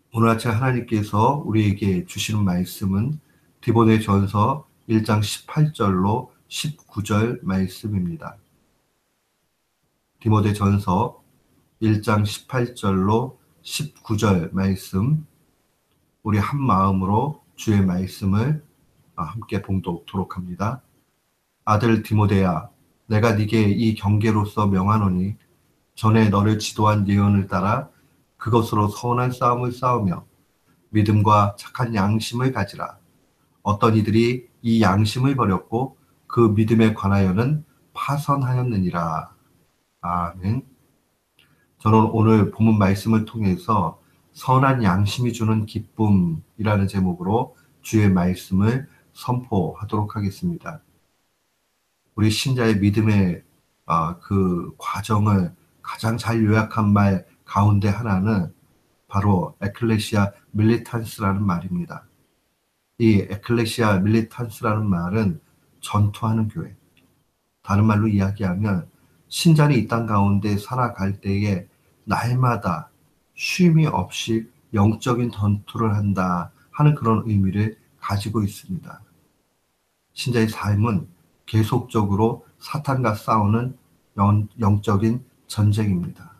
오늘 아침 하나님께서 우리에게 주시는 말씀은 디모데전서 1장 18절로 19절 말씀입니다. 디모데전서 1장 18절로 19절 말씀, 우리 한 마음으로 주의 말씀을 함께 봉독토록 합니다. 아들 디모데야, 내가 네게 이 경계로서 명하노니 전에 너를 지도한 예언을 따라 그것으로 선한 싸움을 싸우며 믿음과 착한 양심을 가지라. 어떤 이들이 이 양심을 버렸고 그 믿음에 관하여는 파선하였느니라. 아멘. 저는 오늘 본문 말씀을 통해서 선한 양심이 주는 기쁨이라는 제목으로 주의 말씀을 선포하도록 하겠습니다. 우리 신자의 믿음의 그 과정을 가장 잘 요약한 말 가운데 하나는 바로 에클레시아 밀리탄스라는 말입니다. 이 에클레시아 밀리탄스라는 말은 전투하는 교회. 다른 말로 이야기하면 신자는 이 땅 가운데 살아갈 때에 날마다 쉼이 없이 영적인 전투를 한다 하는 그런 의미를 가지고 있습니다. 신자의 삶은 계속적으로 사탄과 싸우는 영적인 전쟁입니다.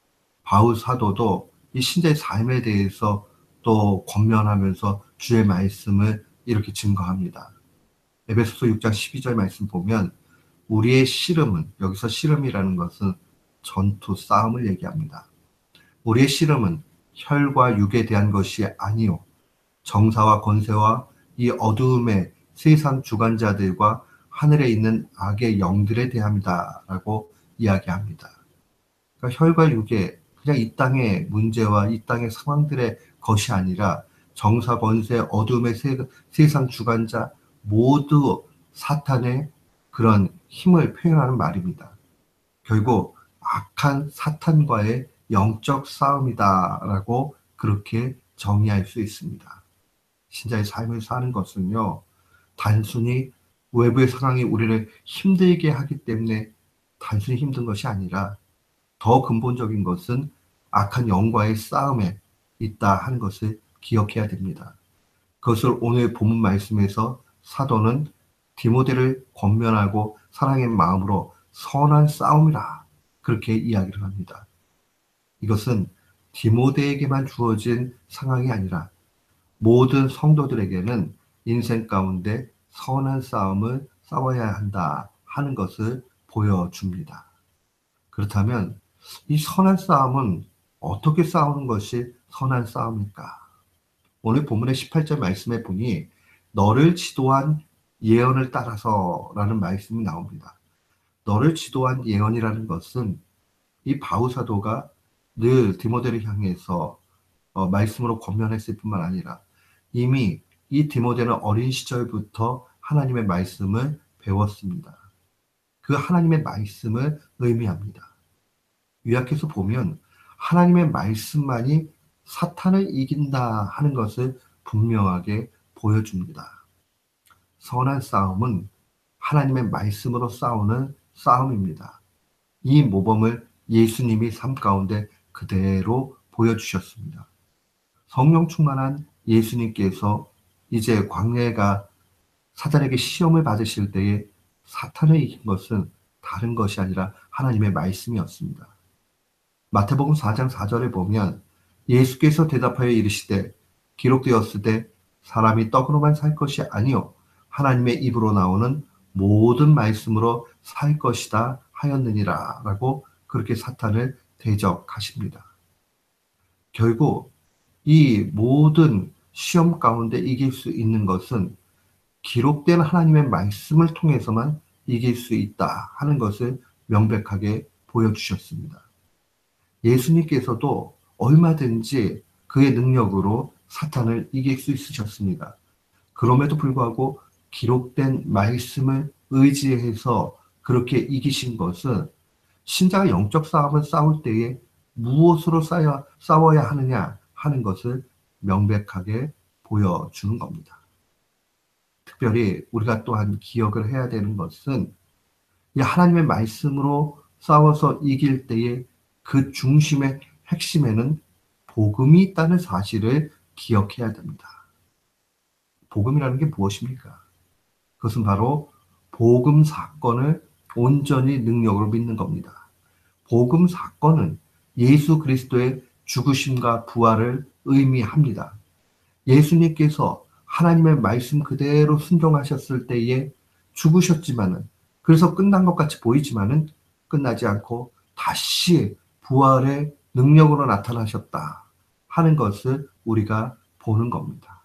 바울 사도도 이 신자의 삶에 대해서 또 권면하면서 주의 말씀을 이렇게 증거합니다. 에베소서 6장 12절 말씀 보면 우리의 씨름은, 여기서 씨름이라는 것은 전투, 싸움을 얘기합니다. 우리의 씨름은 혈과 육에 대한 것이 아니요 정사와 권세와 이 어두움의 세상 주관자들과 하늘에 있는 악의 영들에 대함이다 라고 이야기합니다. 그러니까 혈과 육의 그냥 이 땅의 문제와 이 땅의 상황들의 것이 아니라 정사, 권세, 어둠의 세상 주관자 모두 사탄의 그런 힘을 표현하는 말입니다. 결국 악한 사탄과의 영적 싸움이다라고 그렇게 정의할 수 있습니다. 신자의 삶을 사는 것은요, 단순히 외부의 상황이 우리를 힘들게 하기 때문에 단순히 힘든 것이 아니라 더 근본적인 것은 악한 영과의 싸움에 있다 하는 것을 기억해야 됩니다. 그것을 오늘 본문 말씀에서 사도는 디모데를 권면하고 사랑의 마음으로 선한 싸움이라 그렇게 이야기를 합니다. 이것은 디모데에게만 주어진 상황이 아니라 모든 성도들에게는 인생 가운데 선한 싸움을 싸워야 한다 하는 것을 보여줍니다. 그렇다면 이 선한 싸움은 어떻게 싸우는 것이 선한 싸움일까? 오늘 본문의 18절 말씀에 보니 너를 지도한 예언을 따라서라는 말씀이 나옵니다. 너를 지도한 예언이라는 것은 이 바울 사도가 늘 디모데를 향해서 말씀으로 권면했을 뿐만 아니라 이미 이 디모데는 어린 시절부터 하나님의 말씀을 배웠습니다. 그 하나님의 말씀을 의미합니다. 요약해서 보면 하나님의 말씀만이 사탄을 이긴다 하는 것을 분명하게 보여줍니다. 선한 싸움은 하나님의 말씀으로 싸우는 싸움입니다. 이 모범을 예수님이 삶 가운데 그대로 보여주셨습니다. 성령 충만한 예수님께서 이제 광야가 사탄에게 시험을 받으실 때에 사탄을 이긴 것은 다른 것이 아니라 하나님의 말씀이었습니다. 마태복음 4장 4절에 보면 예수께서 대답하여 이르시되 기록되었을 때 사람이 떡으로만 살 것이 아니요 하나님의 입으로 나오는 모든 말씀으로 살 것이다 하였느니라 라고 그렇게 사탄을 대적하십니다. 결국 이 모든 시험 가운데 이길 수 있는 것은 기록된 하나님의 말씀을 통해서만 이길 수 있다 하는 것을 명백하게 보여주셨습니다. 예수님께서도 얼마든지 그의 능력으로 사탄을 이길 수 있으셨습니다. 그럼에도 불구하고 기록된 말씀을 의지해서 그렇게 이기신 것은 신자가 영적 싸움을 싸울 때에 무엇으로 싸워야 하느냐 하는 것을 명백하게 보여주는 겁니다. 특별히 우리가 또한 기억을 해야 되는 것은 이 하나님의 말씀으로 싸워서 이길 때에 그 중심의 핵심에는 복음이 있다는 사실을 기억해야 됩니다. 복음이라는 게 무엇입니까? 그것은 바로 복음 사건을 온전히 능력으로 믿는 겁니다. 복음 사건은 예수 그리스도의 죽으심과 부활을 의미합니다. 예수님께서 하나님의 말씀 그대로 순종하셨을 때에 죽으셨지만은, 그래서 끝난 것 같이 보이지만은 끝나지 않고 다시 부활의 능력으로 나타나셨다 하는 것을 우리가 보는 겁니다.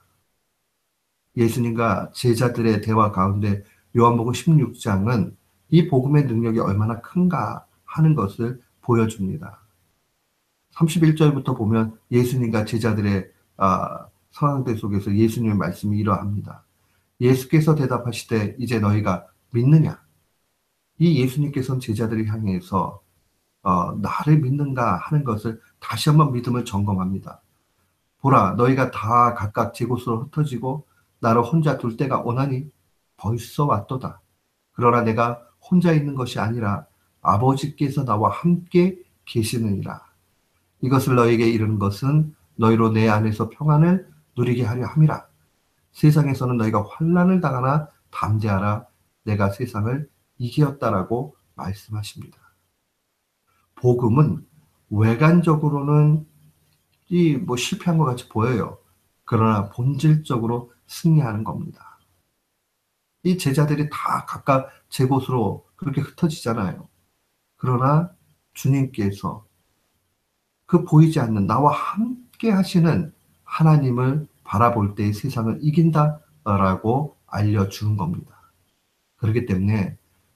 예수님과 제자들의 대화 가운데 요한복음 16장은 이 복음의 능력이 얼마나 큰가 하는 것을 보여줍니다. 31절부터 보면 예수님과 제자들의 상황들 속에서 예수님의 말씀이 이러합니다. 예수께서 대답하시되 이제 너희가 믿느냐? 이 예수님께서는 제자들을 향해서 나를 믿는가 하는 것을 다시 한번 믿음을 점검합니다. 보라, 너희가 다 각각 제 곳으로 흩어지고 나를 혼자 둘 때가 오나니 벌써 왔도다. 그러나 내가 혼자 있는 것이 아니라 아버지께서 나와 함께 계시느니라. 이것을 너에게 이르는 것은 너희로 내 안에서 평안을 누리게 하려 함이라. 세상에서는 너희가 환난을 당하나 담대하라. 내가 세상을 이기었다라고 말씀하십니다. 복음은 외관적으로는 실패한 것 같이 보여요. 그러나 본질적으로 승리하는 겁니다. 이 제자들이 다 각각 제 곳으로 그렇게 흩어지잖아요. 그러나 주님께서 그 보이지 않는 나와 함께 하시는 하나님을 바라볼 때 세상을 이긴다라고 알려주는 겁니다. 그렇기 때문에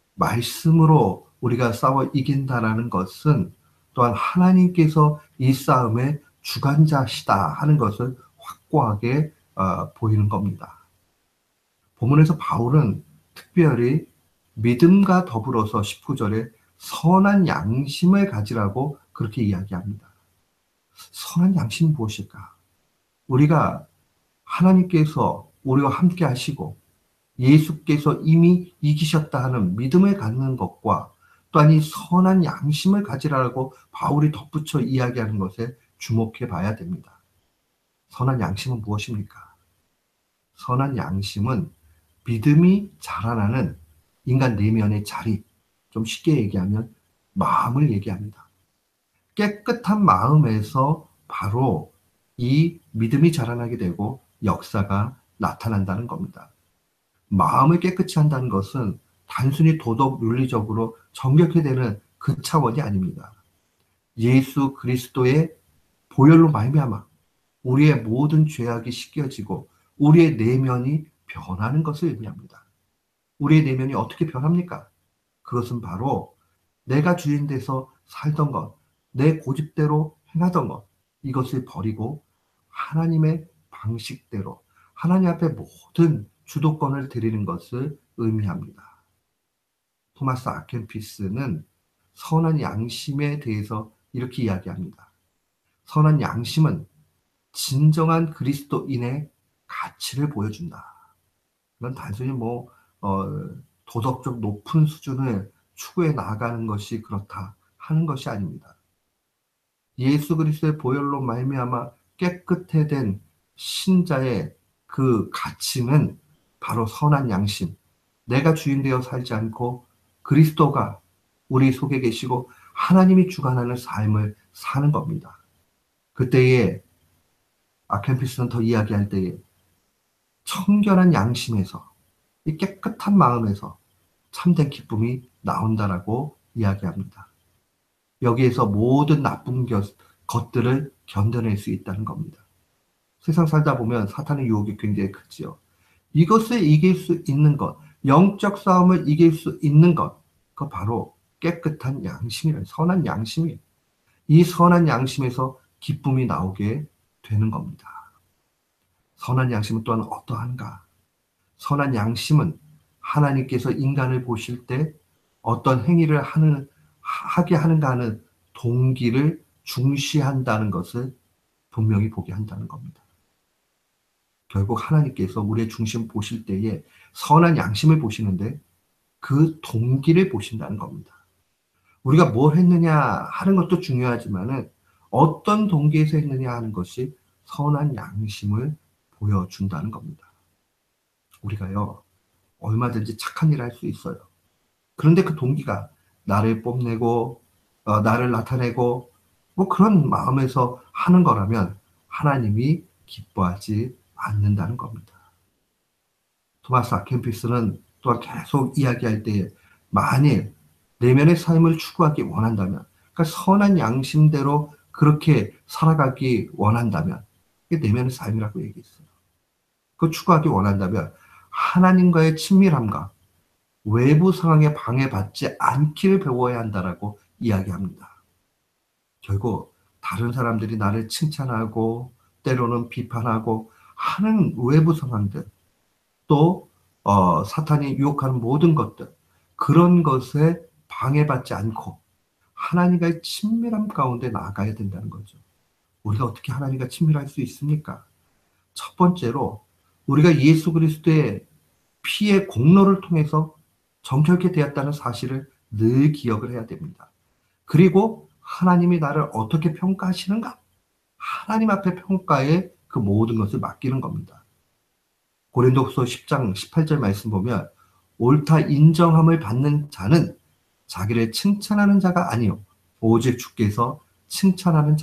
말씀으로 우리가 싸워 이긴다라는 것은 또한 하나님께서 이 싸움의 주관자시다 하는 것을 확고하게 보이는 겁니다. 본문에서 바울은 특별히 믿음과 더불어서 19절에 선한 양심을 가지라고 그렇게 이야기합니다. 선한 양심이 무엇일까? 우리가 하나님께서 우리와 함께 하시고 예수께서 이미 이기셨다 하는 믿음을 갖는 것과 또한 이 선한 양심을 가지라고 바울이 덧붙여 이야기하는 것에 주목해 봐야 됩니다. 선한 양심은 무엇입니까? 선한 양심은 믿음이 자라나는 인간 내면의 자리, 좀 쉽게 얘기하면 마음을 얘기합니다. 깨끗한 마음에서 바로 이 믿음이 자라나게 되고 역사가 나타난다는 겁니다. 마음을 깨끗이 한다는 것은 단순히 도덕 윤리적으로 정결케 되는 그 차원이 아닙니다. 예수 그리스도의 보혈로 말미암아 우리의 모든 죄악이 씻겨지고 우리의 내면이 변하는 것을 의미합니다. 우리의 내면이 어떻게 변합니까? 그것은 바로 내가 주인 돼서 살던 것, 내 고집대로 행하던 것, 이것을 버리고 하나님의 방식대로 하나님 앞에 모든 주도권을 드리는 것을 의미합니다. 토마스 아켄피스는 선한 양심에 대해서 이렇게 이야기합니다. 선한 양심은 진정한 그리스도인의 가치를 보여준다. 이건 단순히 도덕적 높은 수준을 추구해 나가는 것이 그렇다 하는 것이 아닙니다. 예수 그리스도의 보혈로 말미암아 깨끗해 된 신자의 그 가치는 바로 선한 양심, 내가 주인 되어 살지 않고 그리스도가 우리 속에 계시고 하나님이 주관하는 삶을 사는 겁니다. 그때에 아켄피스는 더 이야기할 때에 청결한 양심에서 이 깨끗한 마음에서 참된 기쁨이 나온다라고 이야기합니다. 여기에서 모든 나쁜 것들을 견뎌낼 수 있다는 겁니다. 세상 살다 보면 사탄의 유혹이 굉장히 크지요. 이것을 이길 수 있는 것, 영적 싸움을 이길 수 있는 것, 그 바로 깨끗한 양심이라는 선한 양심이, 이 선한 양심에서 기쁨이 나오게 되는 겁니다. 선한 양심은 또한 어떠한가? 선한 양심은 하나님께서 인간을 보실 때 어떤 행위를 하게 하는가 하는 동기를 중시한다는 것을 분명히 보게 한다는 겁니다. 결국 하나님께서 우리의 중심 보실 때에 선한 양심을 보시는데 그 동기를 보신다는 겁니다. 우리가 뭘 했느냐 하는 것도 중요하지만은 어떤 동기에서 했느냐 하는 것이 선한 양심을 보여준다는 겁니다. 우리가요, 얼마든지 착한 일을 할 수 있어요. 그런데 그 동기가 나를 뽐내고, 나를 나타내고, 뭐 그런 마음에서 하는 거라면 하나님이 기뻐하지 않는다는 겁니다. 토마스 아켄피스는 또한 계속 이야기할 때에 만일 내면의 삶을 추구하기 원한다면, 그러니까 선한 양심대로 그렇게 살아가기 원한다면, 그게 내면의 삶이라고 얘기했어요. 그 추구하기 원한다면 하나님과의 친밀함과 외부 상황에 방해받지 않기를 배워야 한다라고 이야기합니다. 결국 다른 사람들이 나를 칭찬하고 때로는 비판하고 하는 외부 상황들, 또 사탄이 유혹하는 모든 것들, 그런 것에 방해받지 않고 하나님과의 친밀함 가운데 나아가야 된다는 거죠. 우리가 어떻게 하나님과 친밀할 수 있습니까? 첫 번째로 우리가 예수 그리스도의 피의 공로를 통해서 정결케 되었다는 사실을 늘 기억을 해야 됩니다. 그리고 하나님이 나를 어떻게 평가하시는가? 하나님 앞에 평가에 그 모든 것을 맡기는 겁니다. 고린도후서 10장 18절 말씀 보면 옳다 인정함을 받는 자는 자기를 칭찬하는 자가 아니요 오직 주께서 칭찬하는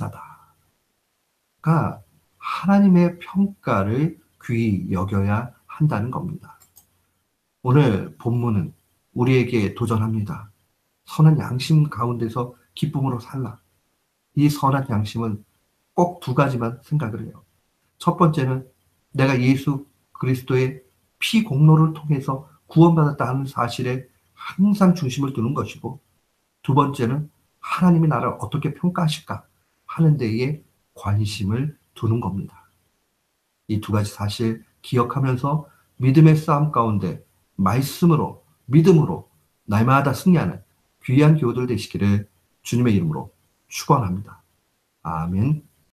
자다가 하나님의 평가를 귀히 여겨야 한다는 겁니다. 오늘 본문은 우리에게 도전합니다. 선한 양심 가운데서 기쁨으로 살라. 이 선한 양심은 꼭 두 가지만 생각을 해요. 첫 번째는 내가 예수 그리스도의 피 공로를 통해서 구원받았다는 사실에 항상 중심을 두는 것이고, 두 번째는 하나님이 나를 어떻게 평가하실까 하는 데에 관심을 두는 겁니다. 이 두 가지 사실 기억하면서 믿음의 싸움 가운데 말씀으로, 믿음으로 날마다 승리하는 귀한 교우들 되시기를 주님의 이름으로 축원합니다. 아멘.